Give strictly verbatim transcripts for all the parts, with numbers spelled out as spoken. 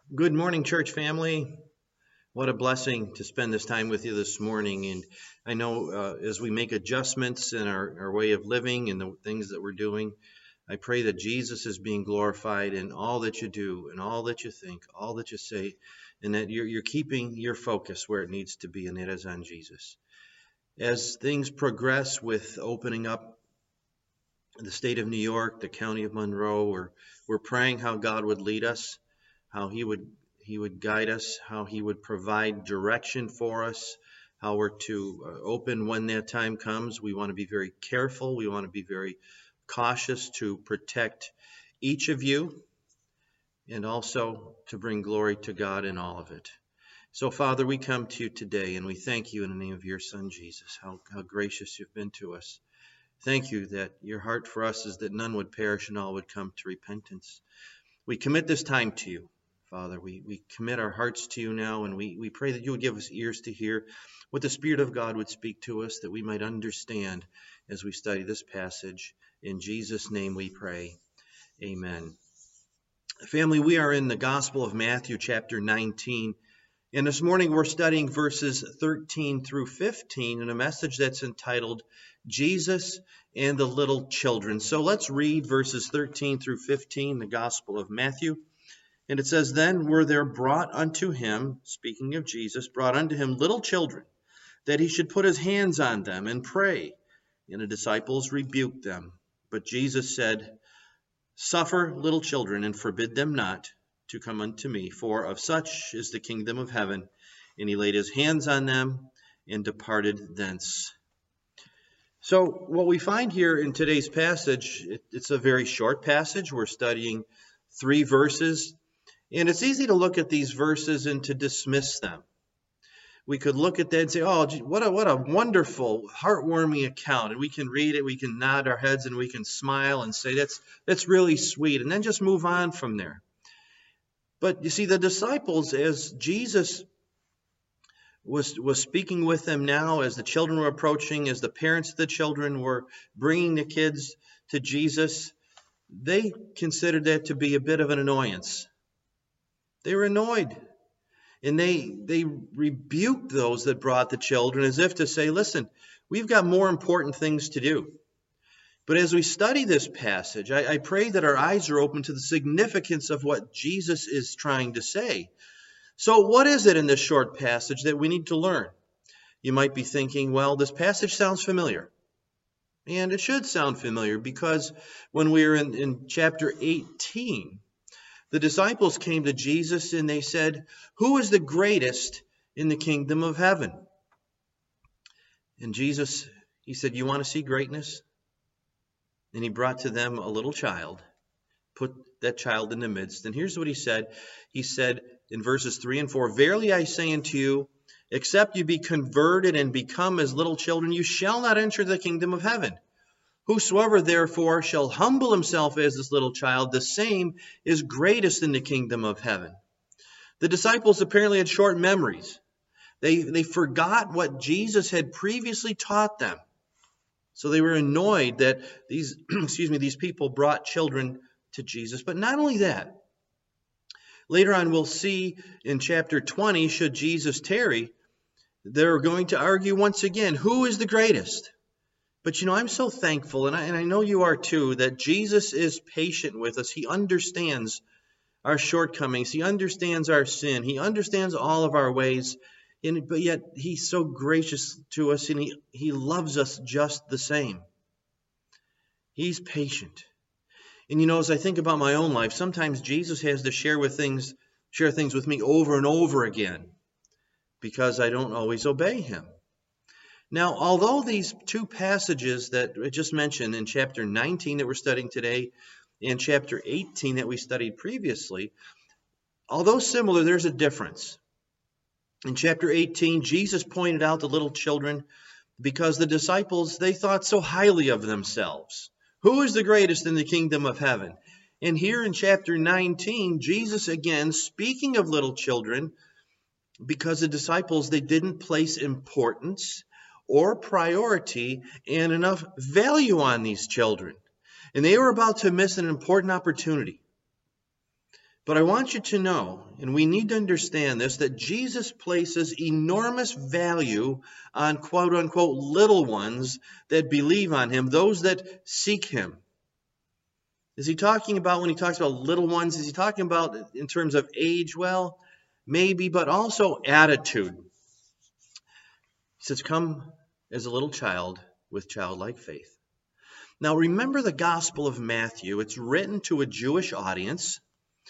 Good morning, church family. What a blessing to spend this time with you this morning. And I know uh, as we make adjustments in our, our way of living and the things that we're doing, I pray that Jesus is being glorified in all that you do and all that you think, all that you say, and that you're, you're keeping your focus where it needs to be, and that is on Jesus. As things progress with opening up the state of New York, the county of Monroe, we're, we're praying how God would lead us, how he would he would guide us, how he would provide direction for us, how we're to uh, open when that time comes. We want to be very careful. We want to be very cautious to protect each of you and also to bring glory to God in all of it. So, Father, we come to you today and we thank you in the name of your Son, Jesus, how, how gracious you've been to us. Thank you that your heart for us is that none would perish and all would come to repentance. We commit this time to you, Father. We, we commit our hearts to you now, and we, we pray that you would give us ears to hear what the Spirit of God would speak to us, that we might understand as we study this passage. In Jesus' name we pray. Amen. Family, we are in the Gospel of Matthew, chapter nineteen. And this morning we're studying verses thirteen through fifteen in a message that's entitled Jesus and the Little Children. So let's read verses thirteen through fifteen, the Gospel of Matthew. And it says, Then were there brought unto him, speaking of Jesus, brought unto him little children, that he should put his hands on them and pray. And the disciples rebuked them. But Jesus said, Suffer little children, and forbid them not to come unto me, for of such is the kingdom of heaven. And he laid his hands on them and departed thence. So what we find here in today's passage, it, it's a very short passage. We're studying three verses, and it's easy to look at these verses and to dismiss them. We could look at that and say, oh, gee, what a what a wonderful, heartwarming account. And we can read it, we can nod our heads, and we can smile and say, that's that's really sweet, and then just move on from there. But you see, the disciples, as Jesus was, was speaking with them now, as the children were approaching, as the parents of the children were bringing the kids to Jesus, they considered that to be a bit of an annoyance. They were annoyed. And they, they rebuked those that brought the children as if to say, listen, we've got more important things to do. But as we study this passage, I, I pray that our eyes are open to the significance of what Jesus is trying to say. So what is it in this short passage that we need to learn? You might be thinking, well, this passage sounds familiar. And it should sound familiar because when we were in, in chapter eighteen, the disciples came to Jesus and they said, who is the greatest in the kingdom of heaven? And Jesus, he said, you want to see greatness? And he brought to them a little child, put that child in the midst. And here's what he said. He said in verses three and four, Verily I say unto you, except you be converted and become as little children, you shall not enter the kingdom of heaven. Whosoever therefore shall humble himself as this little child, the same is greatest in the kingdom of heaven. The disciples apparently had short memories. They, they forgot what Jesus had previously taught them. So they were annoyed that these, excuse me, these people brought children to Jesus. But not only that, later on we'll see in chapter twenty, should Jesus tarry, they're going to argue once again, who is the greatest? But you know, I'm so thankful, and I, and I know you are too, that Jesus is patient with us. He understands our shortcomings. He understands our sin. He understands all of our ways. And, but yet he's so gracious to us, and he, he loves us just the same. He's patient. And you know, as I think about my own life, sometimes Jesus has to share with things, share things with me over and over again because I don't always obey him. Now, although these two passages that I just mentioned in chapter nineteen that we're studying today and chapter eighteen that we studied previously, although similar, there's a difference. In chapter eighteen, Jesus pointed out the little children because the disciples, they thought so highly of themselves. Who is the greatest in the kingdom of heaven? And here in chapter nineteen, Jesus again, speaking of little children, because the disciples, they didn't place importance or priority and enough value on these children. And they were about to miss an important opportunity. But I want you to know, and we need to understand this, that Jesus places enormous value on quote-unquote little ones that believe on him, those that seek him. Is he talking about, when he talks about little ones, is he talking about in terms of age? Well, maybe, but also attitude. He says, come as a little child with childlike faith. Now remember the Gospel of Matthew. It's written to a Jewish audience.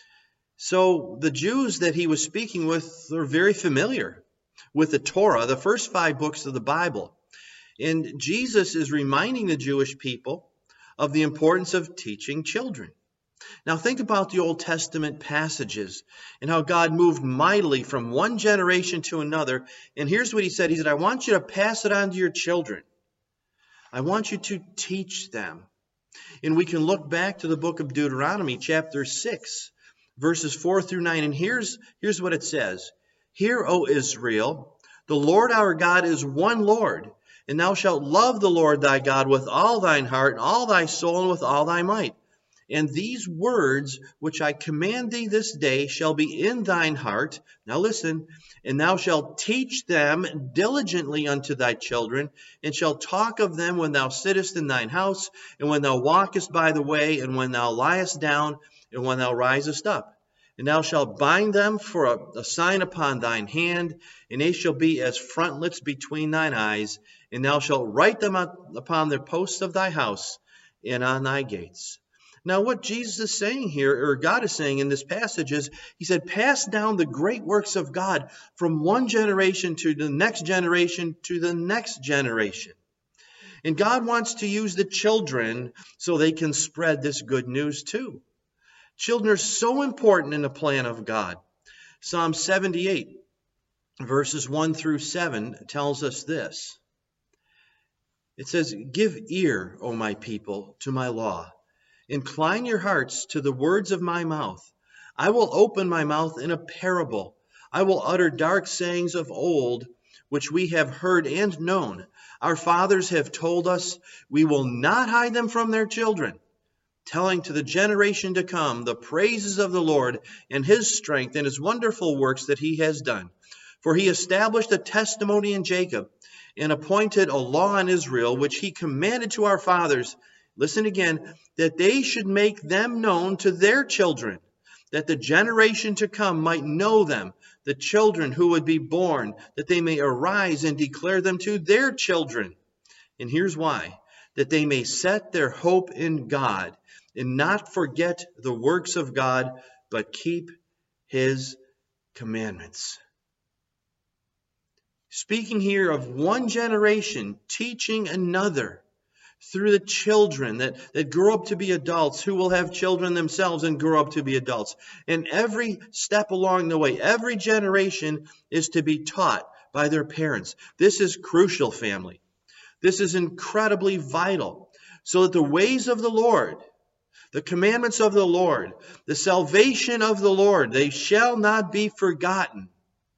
So the Jews that he was speaking with are very familiar with the Torah, the first five books of the Bible. And Jesus is reminding the Jewish people of the importance of teaching children. Now think about the Old Testament passages and how God moved mightily from one generation to another. And here's what he said. He said, I want you to pass it on to your children. I want you to teach them. And we can look back to the book of Deuteronomy, chapter six, verses four through nine. And here's, here's what it says. Hear, O Israel, the Lord our God is one Lord, and thou shalt love the Lord thy God with all thine heart, and all thy soul, and with all thy might. And these words which I command thee this day shall be in thine heart. Now listen. And thou shalt teach them diligently unto thy children, and shalt talk of them when thou sittest in thine house, and when thou walkest by the way, and when thou liest down, and when thou risest up. And thou shalt bind them for a, a sign upon thine hand, and they shall be as frontlets between thine eyes, and thou shalt write them up upon the posts of thy house and on thy gates. Now what Jesus is saying here, or God is saying in this passage, is he said, pass down the great works of God from one generation to the next generation to the next generation. And God wants to use the children so they can spread this good news too. Children are so important in the plan of God. Psalm seventy-eight, verses one through seven tells us this. It says, give ear, O my people, to my law. Incline your hearts to the words of my mouth. I will open my mouth in a parable. I will utter dark sayings of old, which we have heard and known. Our fathers have told us, we will not hide them from their children, telling to the generation to come the praises of the Lord and his strength and his wonderful works that he has done. For he established a testimony in Jacob and appointed a law in Israel, which he commanded to our fathers. Listen again, that they should make them known to their children, that the generation to come might know them, the children who would be born, that they may arise and declare them to their children. And here's why, that they may set their hope in God and not forget the works of God, but keep his commandments. Speaking here of one generation teaching another, through the children that, that grow up to be adults, who will have children themselves and grow up to be adults. And every step along the way, every generation is to be taught by their parents. This is crucial, family. This is incredibly vital, so that the ways of the Lord, the commandments of the Lord, the salvation of the Lord, they shall not be forgotten.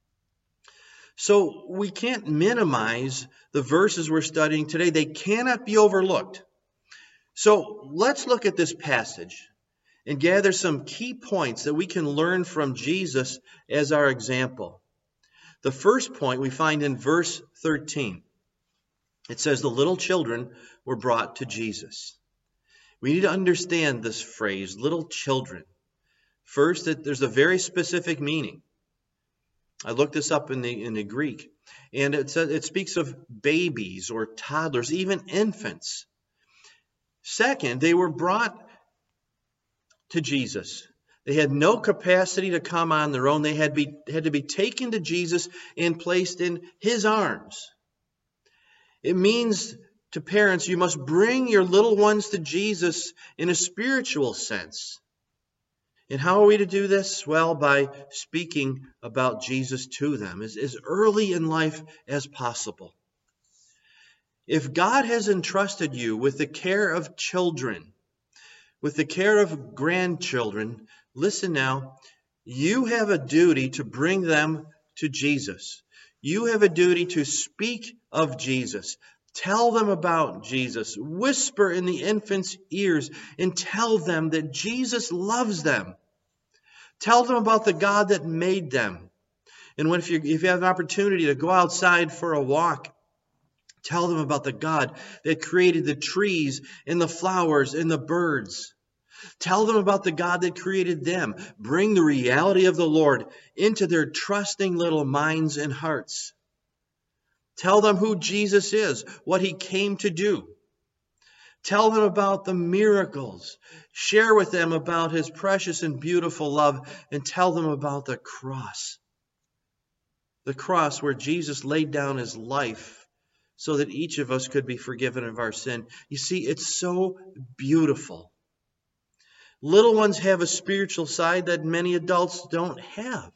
So we can't minimize the verses we're studying today. They cannot be overlooked. So let's look at this passage and gather some key points that we can learn from Jesus as our example. The first point we find in verse thirteen. It says the little children were brought to Jesus. We need to understand this phrase, little children. First, that there's a very specific meaning. I looked this up in the in the Greek, and it says, it speaks of babies or toddlers, even infants. Second, they were brought to Jesus. They had no capacity to come on their own. They had, be, had to be taken to Jesus and placed in his arms. It means to parents, you must bring your little ones to Jesus in a spiritual sense. And how are we to do this? Well, by speaking about Jesus to them as, as early in life as possible. If God has entrusted you with the care of children, with the care of grandchildren, listen now, you have a duty to bring them to Jesus. You have a duty to speak of Jesus. Tell them about Jesus. Whisper in the infant's ears and tell them that Jesus loves them. Tell them about the God that made them. And when, if, you, if you have an opportunity to go outside for a walk, tell them about the God that created the trees and the flowers and the birds. Tell them about the God that created them. Bring the reality of the Lord into their trusting little minds and hearts. Tell them who Jesus is, what he came to do. Tell them about the miracles. Share with them about his precious and beautiful love, and tell them about the cross. The cross where Jesus laid down his life so that each of us could be forgiven of our sin. You see, it's so beautiful. Little ones have a spiritual side that many adults don't have.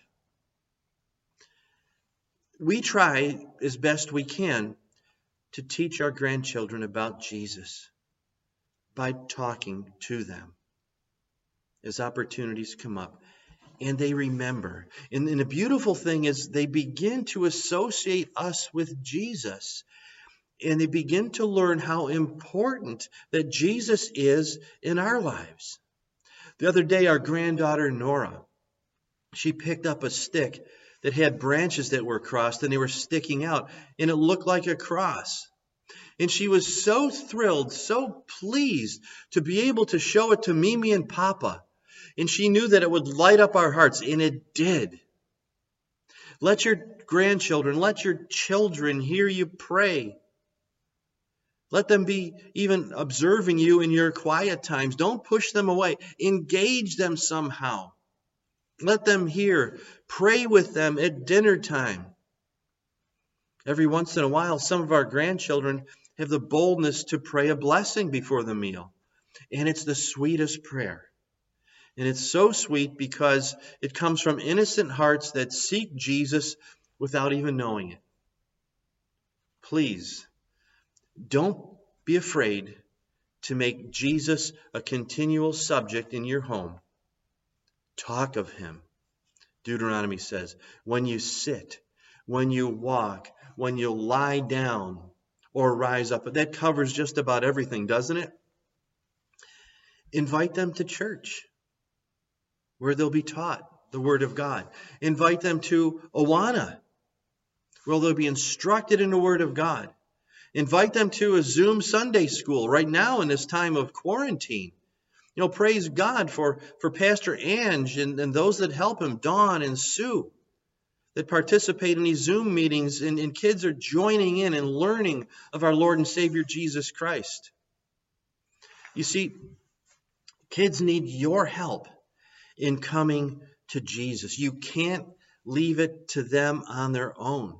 We try as best we can to teach our grandchildren about Jesus by talking to them as opportunities come up. And they remember. And, and the beautiful thing is they begin to associate us with Jesus. And they begin to learn how important that Jesus is in our lives. The other day, our granddaughter, Nora, she picked up a stick that had branches that were crossed and they were sticking out. And it looked like a cross. And she was so thrilled, so pleased to be able to show it to Mimi and Papa. And she knew that it would light up our hearts, and it did. Let your grandchildren, let your children hear you pray. Let them be even observing you in your quiet times. Don't push them away. Engage them somehow. Let them hear. Pray with them at dinner time. Every once in a while, some of our grandchildren have the boldness to pray a blessing before the meal. And it's the sweetest prayer. And it's so sweet because it comes from innocent hearts that seek Jesus without even knowing it. Please, don't be afraid to make Jesus a continual subject in your home. Talk of him. Deuteronomy says, when you sit, when you walk, when you lie down or rise up. But that covers just about everything, doesn't it? Invite them to church, where they'll be taught the Word of God. Invite them to Awana, where they'll be instructed in the Word of God. Invite them to a Zoom Sunday school right now in this time of quarantine. You know, praise God for, for Pastor Ange and, and those that help him, Dawn and Sue, that participate in these Zoom meetings, and, and kids are joining in and learning of our Lord and Savior Jesus Christ. You see, kids need your help in coming to Jesus. You can't leave it to them on their own.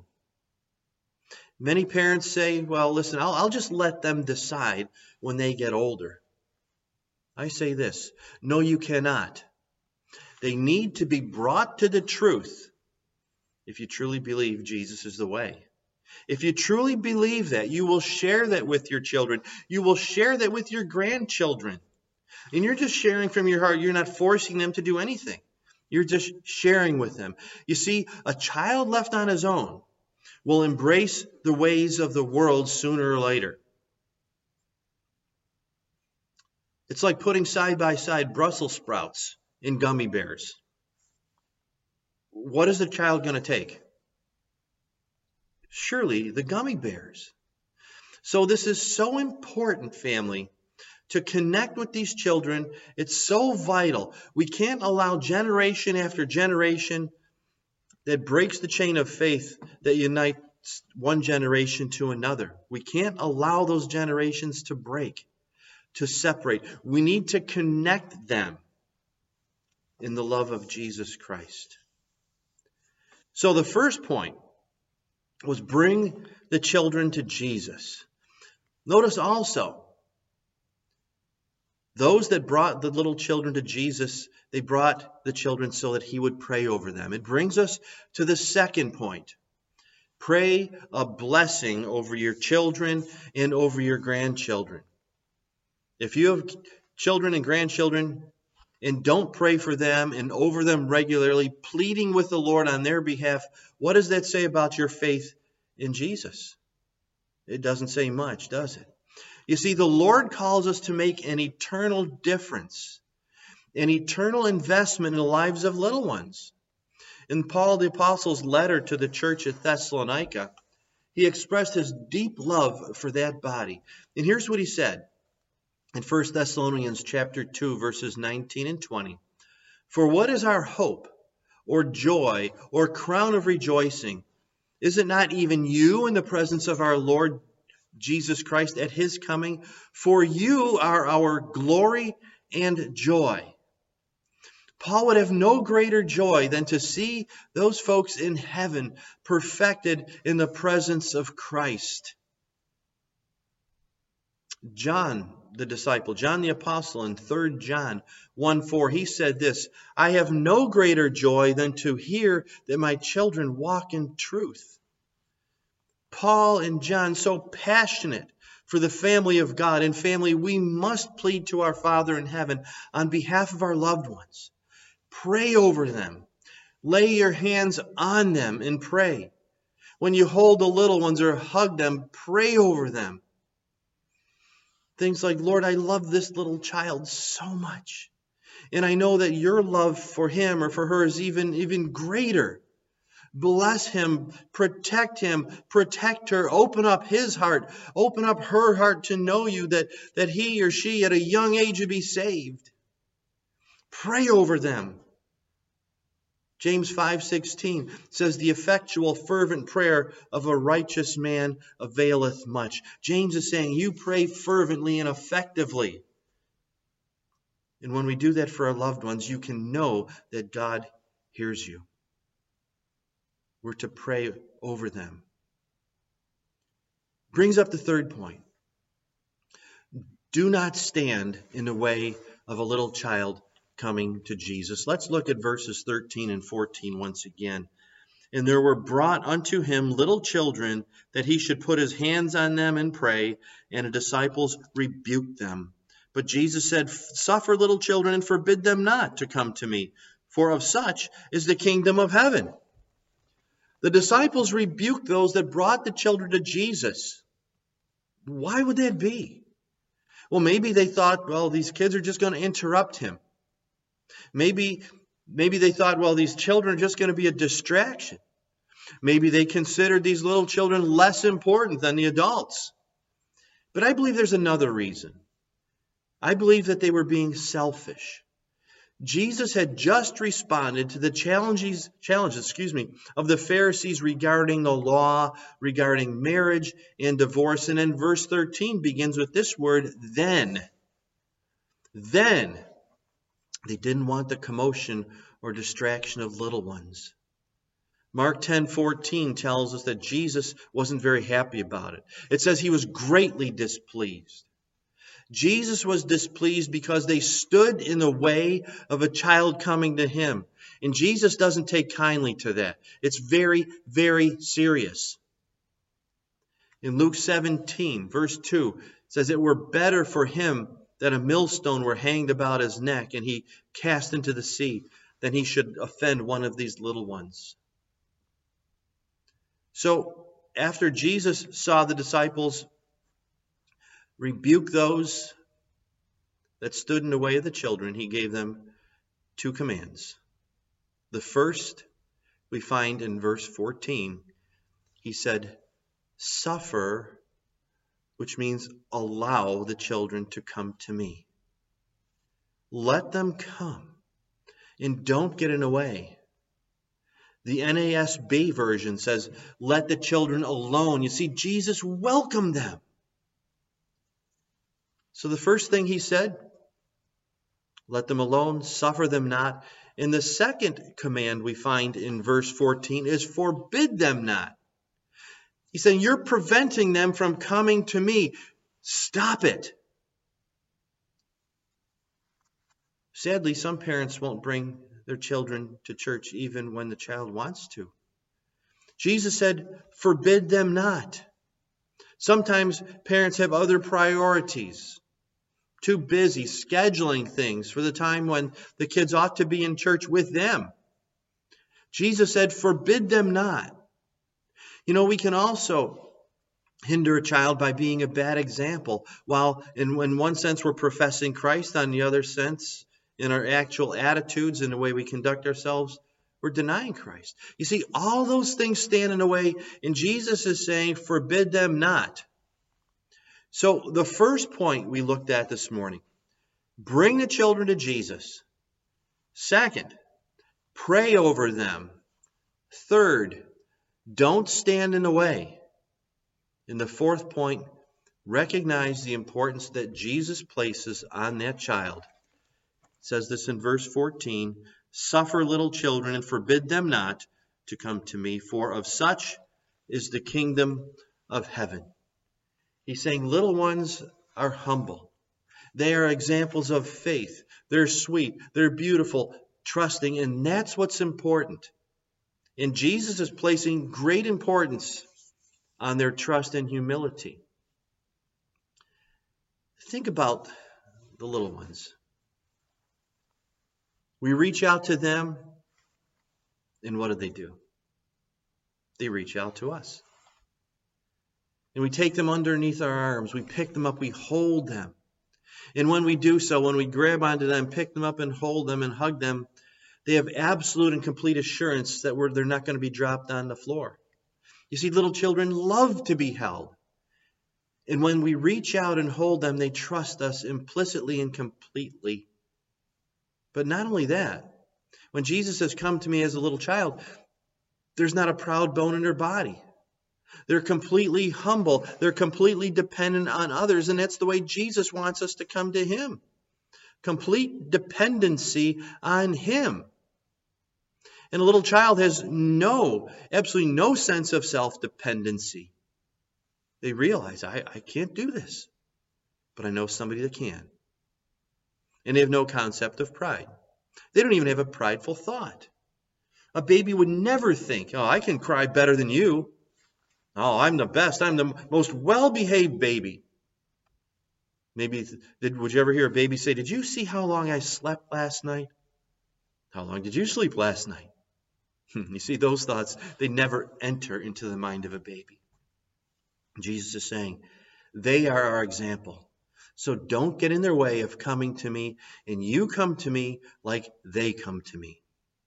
Many parents say, well, listen, I'll, I'll just let them decide when they get older. I say this, no, you cannot. They need to be brought to the truth if you truly believe Jesus is the way. If you truly believe that, you will share that with your children. You will share that with your grandchildren. And you're just sharing from your heart. You're not forcing them to do anything. You're just sharing with them. You see, a child left on his own will embrace the ways of the world sooner or later. It's like putting side by side Brussels sprouts and gummy bears. What is the child going to take? Surely the gummy bears. So this is so important, family, to connect with these children. It's so vital. We can't allow generation after generation that breaks the chain of faith that unites one generation to another. We can't allow those generations to break, to separate. We need to connect them in the love of Jesus Christ. So the first point was bring the children to Jesus. Notice also, those that brought the little children to Jesus, they brought the children so that he would pray over them. It brings us to the second point. Pray a blessing over your children and over your grandchildren. If you have children and grandchildren and don't pray for them and over them regularly, pleading with the Lord on their behalf, what does that say about your faith in Jesus? It doesn't say much, does it? You see, the Lord calls us to make an eternal difference an eternal investment in the lives of little ones. In Paul the Apostle's letter to the church at Thessalonica, he expressed his deep love for that body. And here's what he said in First Thessalonians chapter two, verses nineteen and twenty. For what is our hope, or joy, or crown of rejoicing? Is it not even you in the presence of our Lord Jesus Christ at his coming? For you are our glory and joy. Paul would have no greater joy than to see those folks in heaven perfected in the presence of Christ. John, the disciple, John the apostle, in Third John one four, he said this, I have no greater joy than to hear that my children walk in truth. Paul and John, so passionate for the family of God. And family, we must plead to our Father in heaven on behalf of our loved ones. Pray over them. Lay your hands on them and pray. When you hold the little ones or hug them, pray over them. Things like, Lord, I love this little child so much. And I know that your love for him or for her is even, even greater. Bless him, protect him, protect her, open up his heart, open up her heart to know you, that, that he or she at a young age would be saved. Pray over them. James five sixteen says, the effectual fervent prayer of a righteous man availeth much. James is saying you pray fervently and effectively. And when we do that for our loved ones, you can know that God hears you. We're to pray over them. Brings up the third point. Do not stand in the way of a little child coming to Jesus. Let's look at verses thirteen and fourteen once again. And there were brought unto him little children, that he should put his hands on them and pray, and the disciples rebuked them. But Jesus said, suffer little children and forbid them not to come to me, for of such is the kingdom of heaven. The disciples rebuked those that brought the children to Jesus. Why would that be? Well, maybe they thought, well, these kids are just going to interrupt him. Maybe, maybe they thought, well, these children are just going to be a distraction. Maybe they considered these little children less important than the adults. But I believe there's another reason. I believe that they were being selfish. Jesus had just responded to the challenges, challenges, excuse me, of the Pharisees regarding the law, regarding marriage and divorce. And then verse thirteen begins with this word, then. Then. They didn't want the commotion or distraction of little ones. Mark ten fourteen tells us that Jesus wasn't very happy about it. It says he was greatly displeased. Jesus was displeased because they stood in the way of a child coming to him. And Jesus doesn't take kindly to that. It's very, very serious. In Luke seventeen, verse two, it says it were better for him that a millstone were hanged about his neck and he cast into the sea than he should offend one of these little ones. So after Jesus saw the disciples rebuke those that stood in the way of the children, he gave them two commands. The first we find in verse fourteen. He said, suffer, which means allow the children to come to me. Let them come and don't get in the way. The N A S B version says, let the children alone. You see, Jesus welcomed them. So the first thing he said, let them alone, suffer them not. And the second command we find in verse fourteen is forbid them not. He's saying, you're preventing them from coming to me. Stop it. Sadly, some parents won't bring their children to church even when the child wants to. Jesus said, forbid them not. Sometimes parents have other priorities. Too busy scheduling things for the time when the kids ought to be in church with them. Jesus said, forbid them not. You know, we can also hinder a child by being a bad example. While in, in one sense we're professing Christ, on the other sense, in our actual attitudes and the way we conduct ourselves, we're denying Christ. You see, all those things stand in the way, and Jesus is saying, forbid them not. So the first point we looked at this morning, bring the children to Jesus. Second, pray over them. Third, don't stand in the way. And the fourth point, recognize the importance that Jesus places on that child. It says this in verse fourteen, suffer little children and forbid them not to come to me, for of such is the kingdom of heaven. He's saying little ones are humble. They are examples of faith. They're sweet. They're beautiful, trusting, and that's what's important. And Jesus is placing great importance on their trust and humility. Think about the little ones. We reach out to them, and what do they do? They reach out to us. And we take them underneath our arms. We pick them up. We hold them. And when we do so, when we grab onto them, pick them up and hold them and hug them, they have absolute and complete assurance that we're, they're not going to be dropped on the floor. You see, little children love to be held. And when we reach out and hold them, they trust us implicitly and completely. But not only that, when Jesus says, come to me as a little child, there's not a proud bone in their body. They're completely humble. They're completely dependent on others. And that's the way Jesus wants us to come to him. Complete dependency on him. And a little child has no, absolutely no sense of self-dependency. They realize, I, I can't do this, but I know somebody that can. And they have no concept of pride. They don't even have a prideful thought. A baby would never think, oh, I can cry better than you. Oh, I'm the best. I'm the most well-behaved baby. Maybe, did, would you ever hear a baby say, did you see how long I slept last night? How long did you sleep last night? You see, those thoughts, they never enter into the mind of a baby. Jesus is saying, they are our example. So don't get in their way of coming to me, and you come to me like they come to me.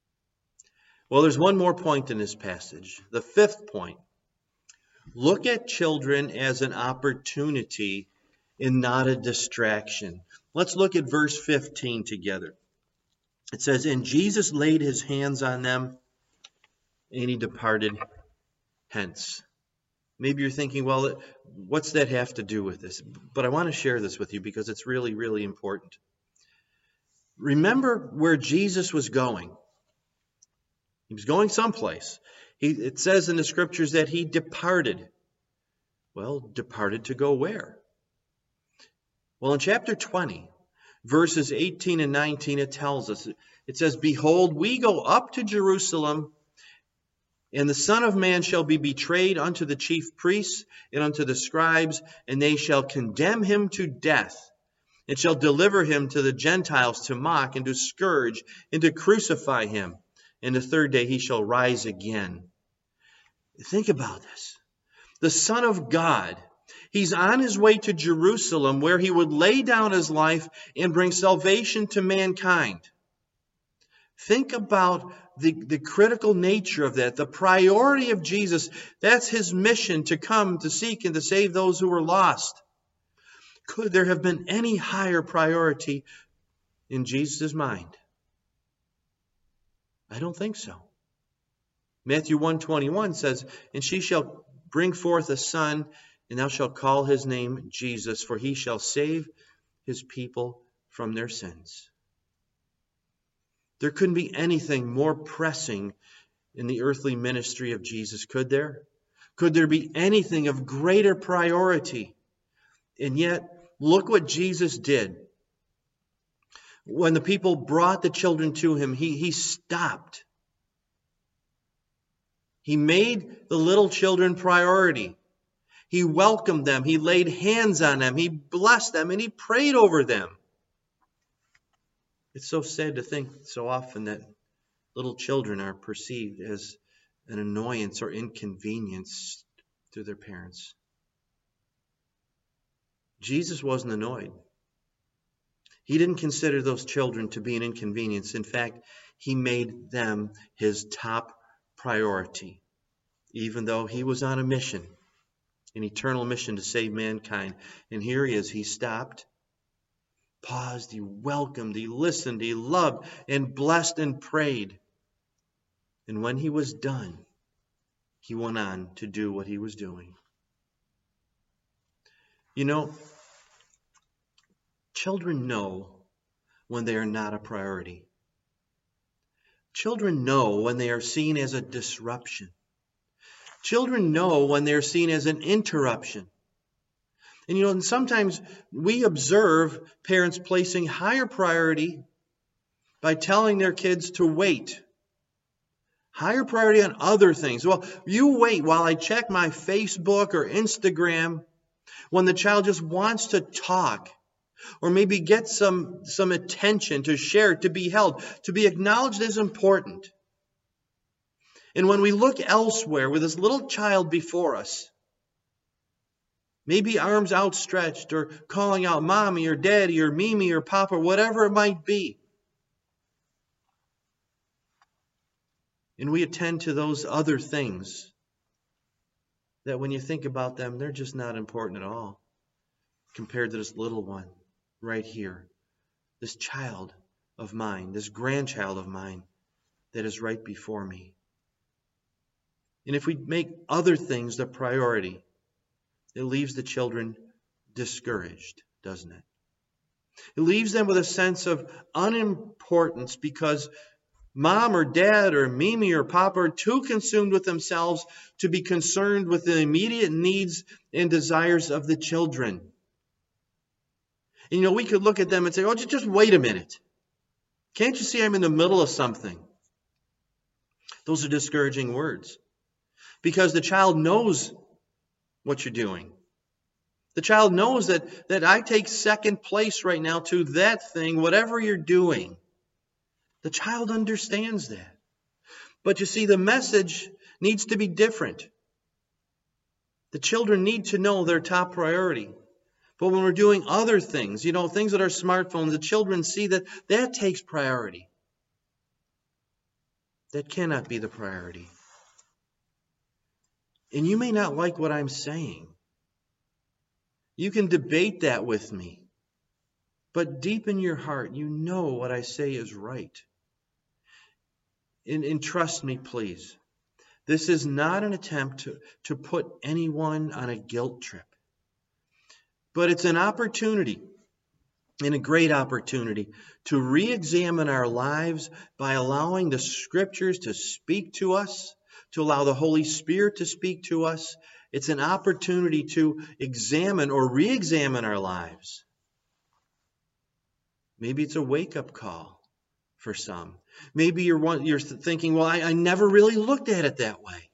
Well, there's one more point in this passage. The fifth point. Look at children as an opportunity and not a distraction. Let's look at verse fifteen together. It says, and Jesus laid his hands on them, and he departed hence. Maybe you're thinking, well, what's that have to do with this? But I want to share this with you because it's really, really important. Remember where Jesus was going. He was going someplace. He, it says in the scriptures that he departed. Well, departed to go where? Well, in chapter twenty, verses eighteen and nineteen, it tells us, it says, behold, we go up to Jerusalem, and the Son of Man shall be betrayed unto the chief priests and unto the scribes, and they shall condemn him to death, and shall deliver him to the Gentiles to mock and to scourge and to crucify him. And the third day he shall rise again. Think about this. The Son of God, he's on his way to Jerusalem where he would lay down his life and bring salvation to mankind. Think about the, the critical nature of that, the priority of Jesus. That's his mission, to come to seek and to save those who were lost. Could there have been any higher priority in Jesus' mind? I don't think so. Matthew one twenty-one says, and she shall bring forth a son, and thou shalt call his name Jesus, for he shall save his people from their sins. There couldn't be anything more pressing in the earthly ministry of Jesus, could there? Could there be anything of greater priority? And yet, look what Jesus did. When the people brought the children to him, he, he stopped. He made the little children priority. He welcomed them. He laid hands on them. He blessed them, and he prayed over them. It's so sad to think so often that little children are perceived as an annoyance or inconvenience to their parents. Jesus wasn't annoyed. He didn't consider those children to be an inconvenience. In fact, he made them his top priority, even though he was on a mission, an eternal mission to save mankind. And here he is. He stopped, paused, he welcomed, he listened, he loved, and blessed and prayed. And when he was done, he went on to do what he was doing. You know, children know when they are not a priority. Children know when they are seen as a disruption. Children know when they're seen as an interruption. And you know, and sometimes we observe parents placing higher priority by telling their kids to wait. Higher priority on other things. Well, you wait while I check my Facebook or Instagram, when the child just wants to talk or maybe get some, some attention, to share, to be held, to be acknowledged as important. And when we look elsewhere with this little child before us, maybe arms outstretched or calling out mommy or daddy or Mimi or papa or whatever it might be, and we attend to those other things that when you think about them, they're just not important at all compared to this little one right here, this child of mine, this grandchild of mine that is right before me. And if we make other things the priority, it leaves the children discouraged, doesn't it? It leaves them with a sense of unimportance because mom or dad or Mimi or papa are too consumed with themselves to be concerned with the immediate needs and desires of the children. And, you know, we could look at them and say, oh, just, just wait a minute. Can't you see I'm in the middle of something? Those are discouraging words because the child knows what you're doing. The child knows that, that I take second place right now to that thing, whatever you're doing. The child understands that. But you see, the message needs to be different. The children need to know their top priority. But when we're doing other things, you know, things that are smartphones, the children see that that takes priority. That cannot be the priority. And you may not like what I'm saying. You can debate that with me. But deep in your heart, you know what I say is right. And, and trust me, please. This is not an attempt to, to put anyone on a guilt trip. But it's an opportunity, and a great opportunity, to re-examine our lives by allowing the Scriptures to speak to us, to allow the Holy Spirit to speak to us. It's an opportunity to examine or re-examine our lives. Maybe it's a wake-up call for some. Maybe you're one, you're thinking, well, I, I never really looked at it that way.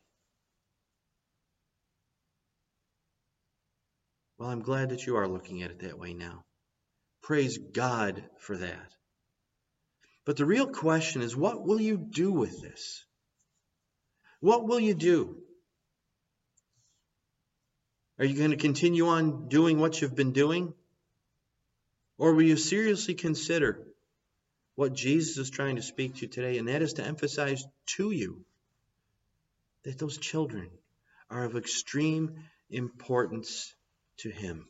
Well, I'm glad that you are looking at it that way now. Praise God for that. But the real question is, what will you do with this? What will you do? Are you going to continue on doing what you've been doing? Or will you seriously consider what Jesus is trying to speak to you today? And that is to emphasize to you that those children are of extreme importance to Him.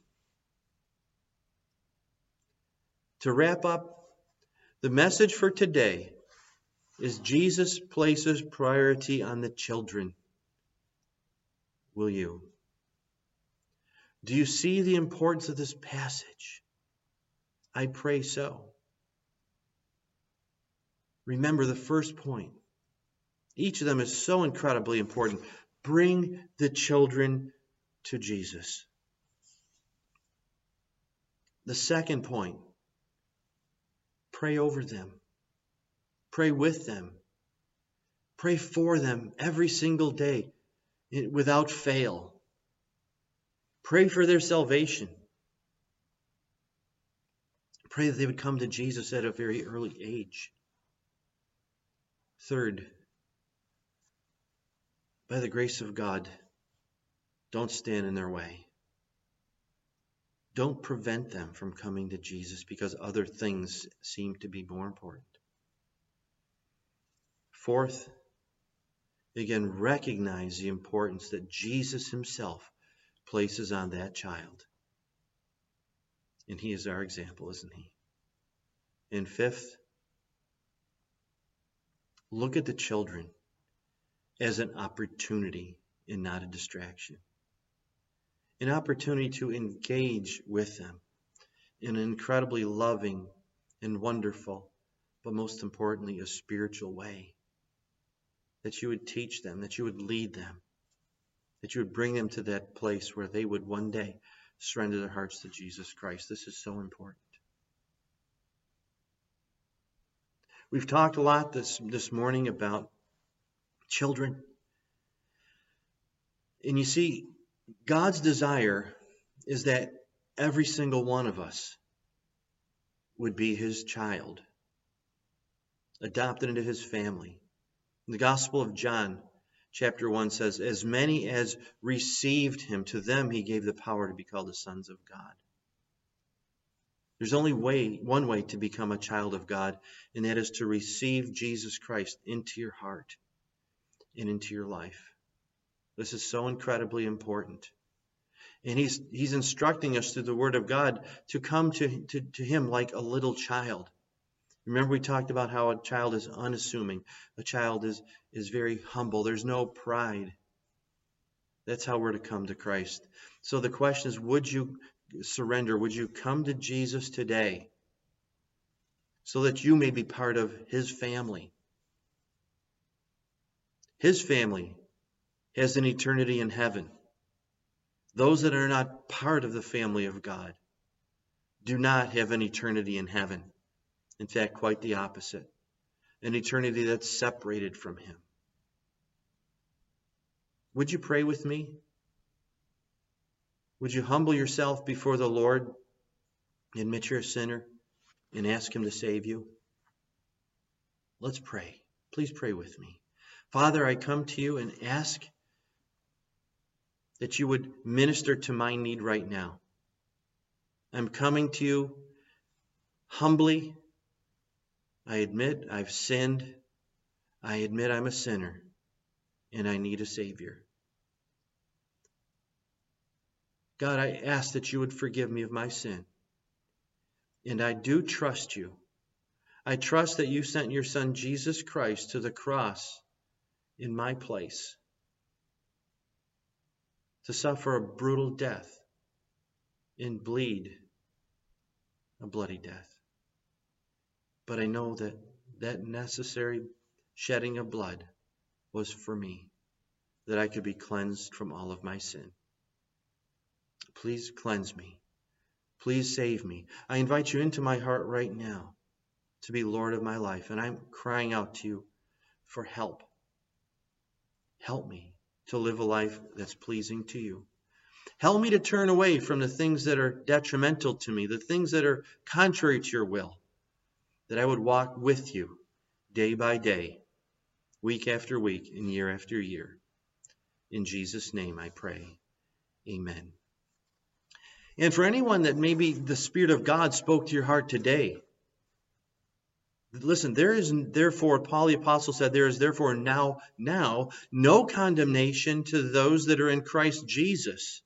To wrap up, the message for today is Jesus places priority on the children. Will you? Do you see the importance of this passage? I pray so. Remember the first point. Each of them is so incredibly important. Bring the children to Jesus. The second point, pray over them. Pray with them. Pray for them every single day without fail. Pray for their salvation. Pray that they would come to Jesus at a very early age. Third, by the grace of God, don't stand in their way. Don't prevent them from coming to Jesus because other things seem to be more important. Fourth, again, recognize the importance that Jesus himself places on that child. And he is our example, isn't he? And fifth, look at the children as an opportunity and not a distraction. An opportunity to engage with them in an incredibly loving and wonderful, but most importantly, a spiritual way. That you would teach them, that you would lead them, that you would bring them to that place where they would one day surrender their hearts to Jesus Christ. This is so important. We've talked a lot this, this morning about children. And you see, God's desire is that every single one of us would be his child, adopted into his family. The Gospel of John, chapter one says, as many as received him, to them he gave the power to be called the sons of God. There's only way, one way to become a child of God, and that is to receive Jesus Christ into your heart and into your life. This is so incredibly important. And he's, he's instructing us through the Word of God to come to, to, to him like a little child. Remember, we talked about how a child is unassuming. A child is, is very humble. There's no pride. That's how we're to come to Christ. So the question is, would you surrender? Would you come to Jesus today so that you may be part of his family? His family has an eternity in heaven. Those that are not part of the family of God do not have an eternity in heaven. In fact, quite the opposite. An eternity that's separated from him. Would you pray with me? Would you humble yourself before the Lord, admit you're a sinner, and ask him to save you? Let's pray. Please pray with me. Father, I come to you and ask that you would minister to my need right now. I'm coming to you humbly. I admit I've sinned. I admit I'm a sinner, and I need a Savior. God, I ask that you would forgive me of my sin. And I do trust you. I trust that you sent your Son, Jesus Christ, to the cross in my place to suffer a brutal death and bleed a bloody death. But I know that that necessary shedding of blood was for me, that I could be cleansed from all of my sin. Please cleanse me. Please save me. I invite you into my heart right now to be Lord of my life, and I'm crying out to you for help. Help me to live a life that's pleasing to you. Help me to turn away from the things that are detrimental to me, the things that are contrary to your will, that I would walk with you day by day, week after week, and year after year. In Jesus' name I pray. Amen. And for anyone that maybe the Spirit of God spoke to your heart today, listen, there is therefore, Paul the Apostle said, there is therefore now, now no condemnation to those that are in Christ Jesus,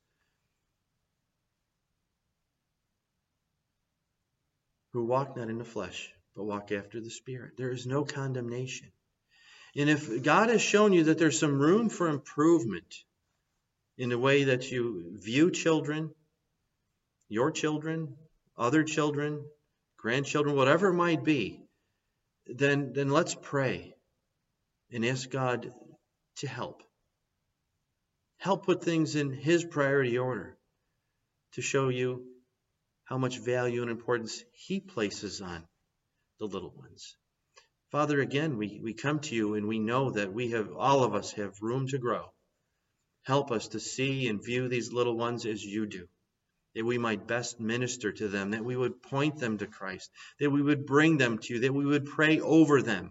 who walk not in the flesh, but walk after the Spirit. There is no condemnation. And if God has shown you that there's some room for improvement in the way that you view children, your children, other children, grandchildren, whatever it might be, then, then let's pray and ask God to help. Help put things in his priority order to show you how much value and importance he places on the little ones. Father, again, we, we come to you and we know that we have, all of us have room to grow. Help us to see and view these little ones as you do, that we might best minister to them, that we would point them to Christ, that we would bring them to you, that we would pray over them.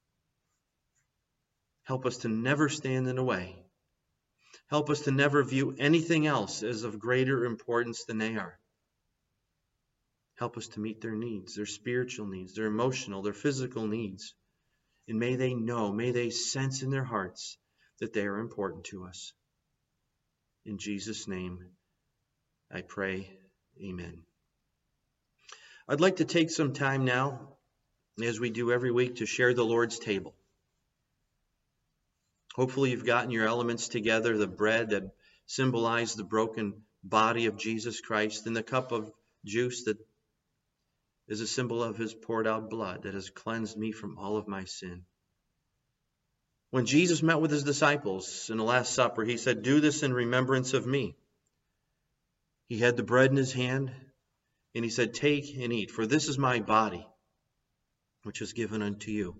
Help us to never stand in the way. Help us to never view anything else as of greater importance than they are. Help us to meet their needs, their spiritual needs, their emotional, their physical needs. And may they know, may they sense in their hearts that they are important to us. In Jesus' name, I pray, amen. I'd like to take some time now, as we do every week, to share the Lord's table. Hopefully you've gotten your elements together, the bread that symbolized the broken body of Jesus Christ, and the cup of juice that is a symbol of his poured out blood that has cleansed me from all of my sin. When Jesus met with his disciples in the Last Supper, he said, "Do this in remembrance of me." He had the bread in his hand, and he said, "Take and eat, for this is my body, which is given unto you."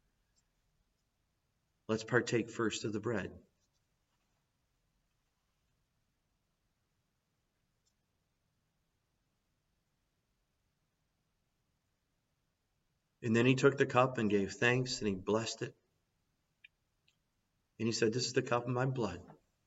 Let's partake first of the bread. And then he took the cup and gave thanks, and he blessed it. And he said, "This is the cup of my blood.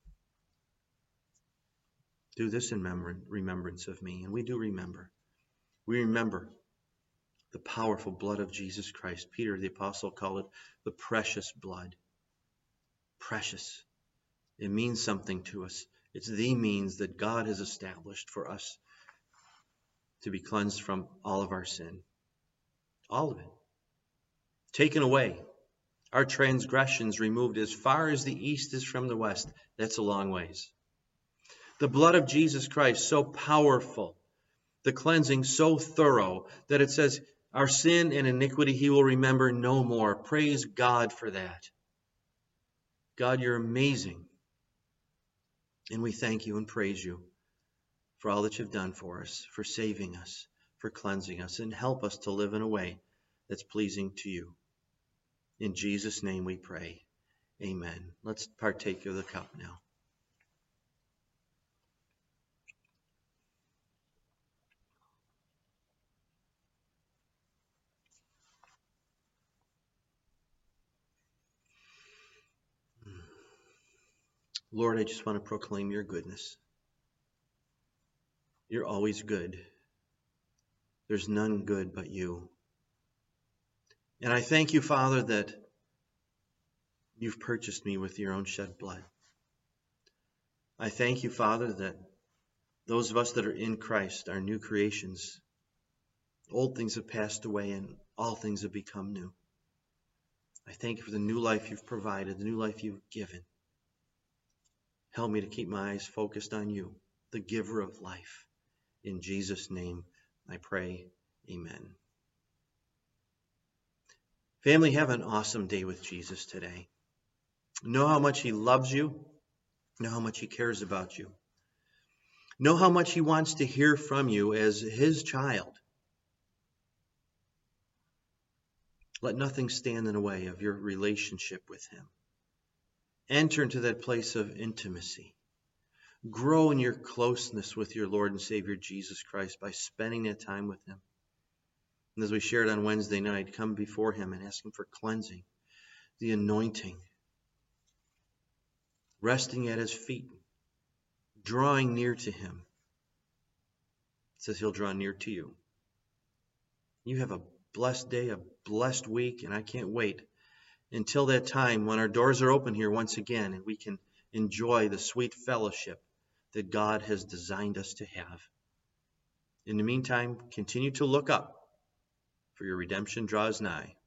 Do this in remembrance of me." And we do remember. We remember the powerful blood of Jesus Christ. Peter the apostle called it the precious blood. Precious. It means something to us. It's the means that God has established for us to be cleansed from all of our sin. All of it. Taken away. Our transgressions removed as far as the east is from the west. That's a long ways. The blood of Jesus Christ, so powerful. The cleansing so thorough that it says, our sin and iniquity he will remember no more. Praise God for that. God, you're amazing. And we thank you and praise you for all that you've done for us, for saving us, for cleansing us, and help us to live in a way that's pleasing to you. In Jesus' name we pray. Amen. Let's partake of the cup now. Lord, I just want to proclaim your goodness. You're always good. There's none good but you. And I thank you, Father, that you've purchased me with your own shed blood. I thank you, Father, that those of us that are in Christ are new creations. Old things have passed away and all things have become new. I thank you for the new life you've provided, the new life you've given. Help me to keep my eyes focused on you, the giver of life. In Jesus' name I pray, amen. Family, have an awesome day with Jesus today. Know how much he loves you. Know how much he cares about you. Know how much he wants to hear from you as his child. Let nothing stand in the way of your relationship with him. Enter into that place of intimacy. Grow in your closeness with your Lord and Savior Jesus Christ by spending that time with him. And as we shared on Wednesday night, come before him and ask him for cleansing, the anointing, resting at his feet, drawing near to him. It says he'll draw near to you. You have a blessed day, a blessed week, and I can't wait until that time when our doors are open here once again and we can enjoy the sweet fellowship that God has designed us to have. In the meantime, continue to look up, for your redemption draws nigh.